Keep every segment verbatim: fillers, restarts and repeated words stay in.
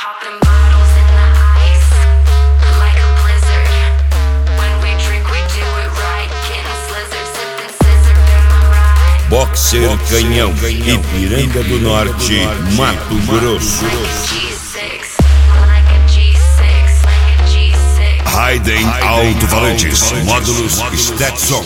Popping bottles in the ice, like a blizzard. When we drink, we do it right. Getting slizzard, sipping scissor in my ride. Boxer Canhão, Ipiranga do Norte, Mato Grosso. Hayden Alto-Falantes, módulos Stetson.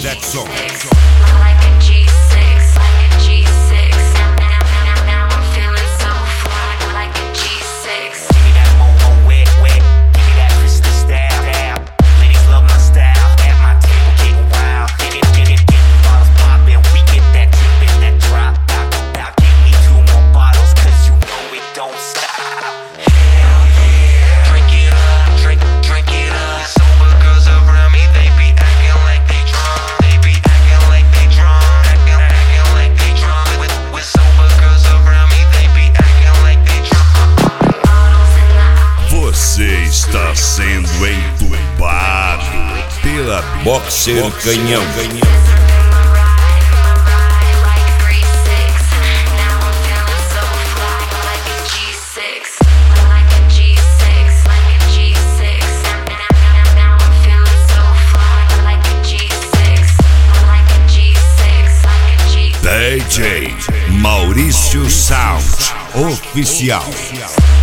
Você está sendo entubado pela Boxer Canhão. D J Maurício Sound Oficial.